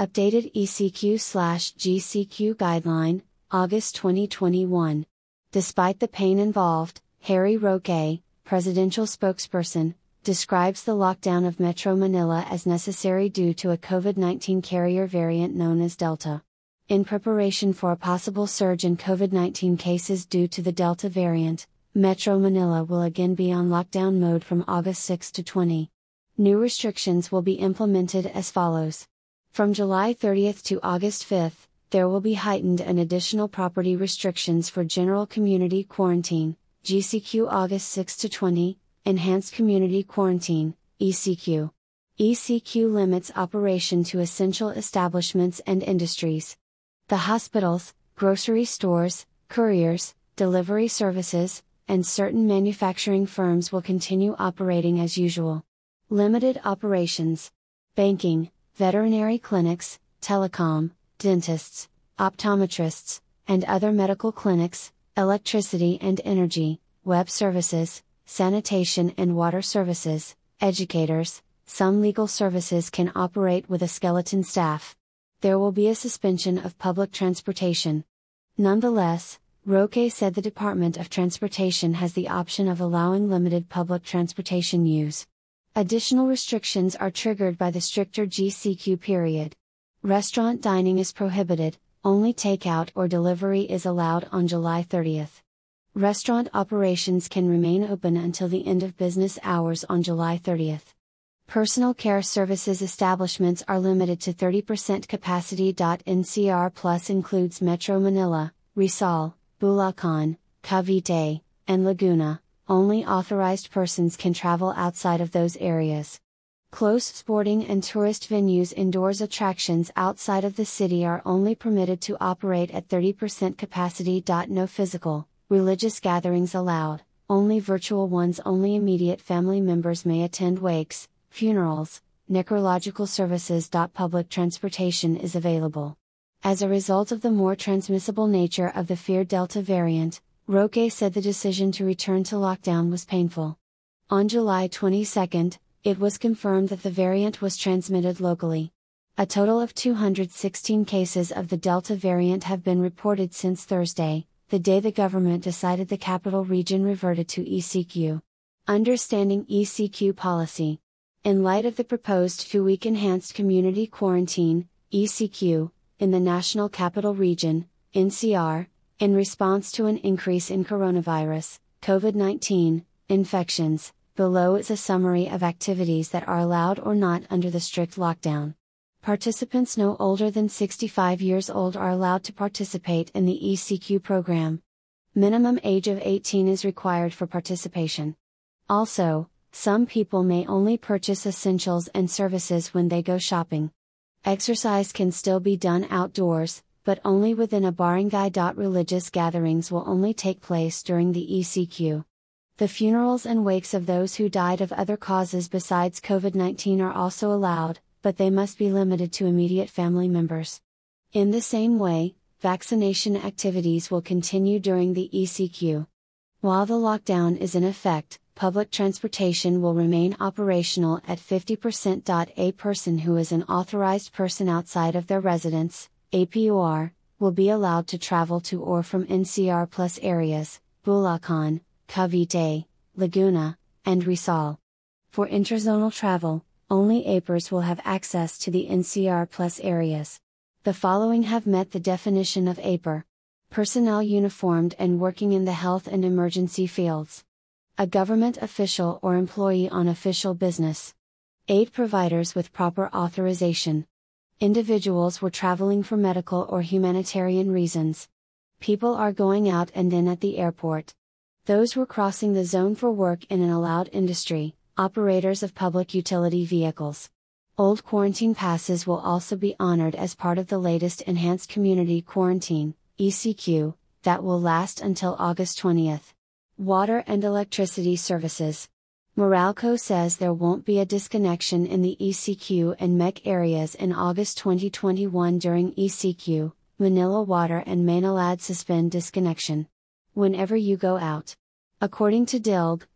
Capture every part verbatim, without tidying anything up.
Updated E C Q slash G C Q guideline, August twenty twenty-one. Despite the pain involved, Harry Roque, presidential spokesperson, describes the lockdown of Metro Manila as necessary due to a COVID nineteen carrier variant known as Delta. In preparation for a possible surge in COVID nineteen cases due to the Delta variant, Metro Manila will again be on lockdown mode from August sixth to twentieth. New restrictions will be implemented as follows. From July thirtieth to August fifth, there will be heightened and additional property restrictions for general community quarantine, G C Q August sixth to twentieth, enhanced community quarantine, E C Q. E C Q limits operation to essential establishments and industries. The hospitals, grocery stores, couriers, delivery services, and certain manufacturing firms will continue operating as usual. Limited operations. Banking, veterinary clinics, telecom, dentists, optometrists, and other medical clinics, electricity and energy, web services, sanitation and water services, educators, some legal services can operate with a skeleton staff. There will be a suspension of public transportation. Nonetheless, Roque said the Department of Transportation has the option of allowing limited public transportation use. Additional restrictions are triggered by the stricter G C Q period. Restaurant dining is prohibited, only takeout or delivery is allowed on July thirtieth. Restaurant operations can remain open until the end of business hours on July thirtieth. Personal care services establishments are limited to thirty percent capacity. N C R Plus includes Metro Manila, Rizal, Bulacan, Cavite, and Laguna. Only authorized persons can travel outside of those areas. Close sporting and tourist venues indoors attractions outside of the city are only permitted to operate at thirty percent capacity. No physical, religious gatherings allowed, only virtual ones. Only immediate family members may attend wakes, funerals, necrological services. Public transportation is available. As a result of the more transmissible nature of the feared Delta variant, Roque said the decision to return to lockdown was painful. On July twenty-second, it was confirmed that the variant was transmitted locally. A total of two hundred sixteen cases of the Delta variant have been reported since Thursday, the day the government decided the capital region reverted to E C Q. Understanding E C Q policy. In light of the proposed two-week enhanced community quarantine, E C Q, in the National Capital Region, N C R, in response to an increase in coronavirus, COVID nineteen, infections, below is a summary of activities that are allowed or not under the strict lockdown. Participants no older than sixty-five years old are allowed to participate in the E C Q program. Minimum age of eighteen is required for participation. Also, some people may only purchase essentials and services when they go shopping. Exercise can still be done outdoors, but only within a barangay. Religious gatherings will only take place during the E C Q. The funerals and wakes of those who died of other causes besides COVID nineteen are also allowed, but they must be limited to immediate family members. In the same way, vaccination activities will continue during the E C Q. While the lockdown is in effect, public transportation will remain operational at fifty percent. A person who is an authorized person outside of their residence, A P O R, will be allowed to travel to or from N C R Plus areas, Bulacan, Cavite, Laguna, and Rizal. For interzonal travel, only A P Ers will have access to the N C R Plus areas. The following have met the definition of A P R. Personnel uniformed and working in the health and emergency fields. A government official or employee on official business. Aid providers with proper authorization. Individuals were traveling for medical or humanitarian reasons. People are going out and in at the airport. Those were crossing the zone for work in an allowed industry, operators of public utility vehicles. Old quarantine passes will also be honored as part of the latest enhanced community quarantine, E C Q, that will last until August twentieth. Water and electricity services. Meralco says there won't be a disconnection in the E C Q and M E C areas in August twenty twenty-one during E C Q. Manila Water and Maynilad suspend disconnection whenever you go out. According to D I L G,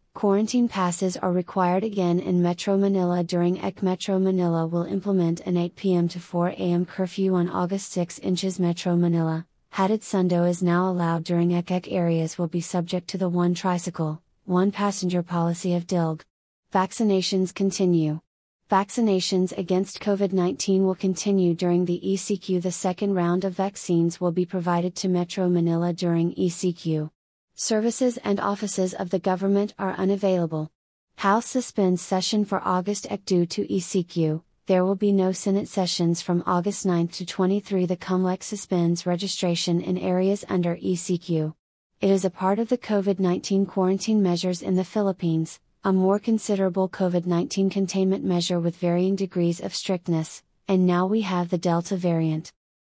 Quarantine passes are required again in Metro Manila during E C. Metro Manila will implement an eight p m to four a m curfew on August sixth. Inches Metro Manila, Hatid Sundo is now allowed during E C E C areas will be subject to the one tricycle, one passenger policy of D I L G. Vaccinations continue. Vaccinations against COVID nineteen will continue during the E C Q. The second round of vaccines will be provided to Metro Manila during E C Q. Services and offices of the government are unavailable. House suspends session for August E C due to E C Q. There will be no Senate sessions from August ninth to twenty-third. The COMELEC suspends registration in areas under E C Q. It is a part of the COVID nineteen quarantine measures in the Philippines, a more considerable COVID nineteen containment measure with varying degrees of strictness, and now we have the Delta variant.